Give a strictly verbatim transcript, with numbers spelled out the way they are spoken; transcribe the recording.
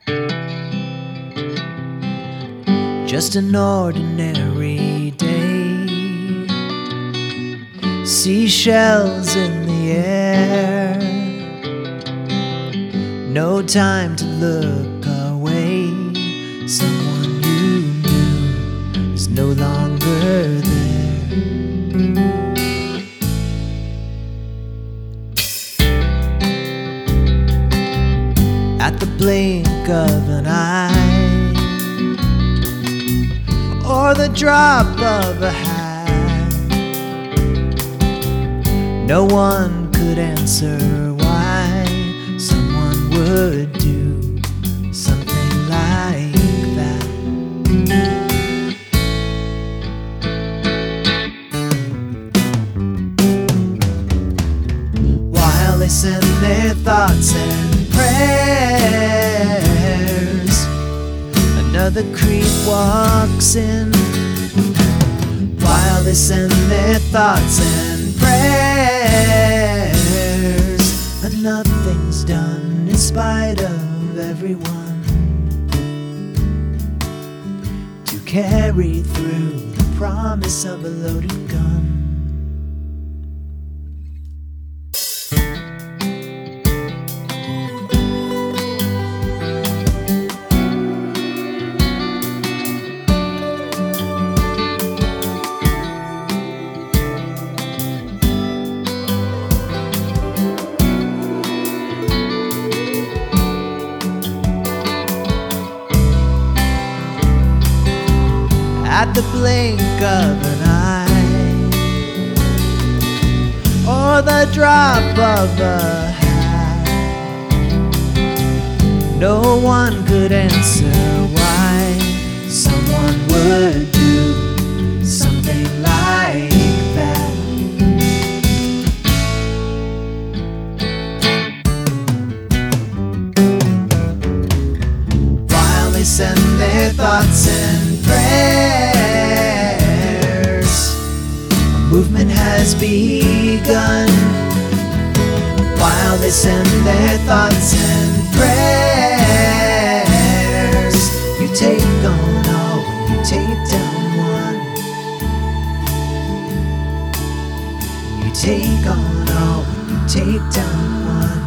Just an ordinary day, seashells in the air, no time to look away. Someone you knew is no longer there. At the blink of an eye, or the drop of a hat, no one could answer why someone would do something like that. While they send their thoughts and prayers, another creep walks in. While they send their thoughts and prayers, but nothing's done in spite of everyone to carry through the promise of a loaded gun. At the blink of an eye, or the drop of a hat, no one could answer why someone would do something like that. While they send their thoughts and prayers, a movement has begun. While they send their thoughts and prayers, you take on all, you take down one. You take on all, you take down one.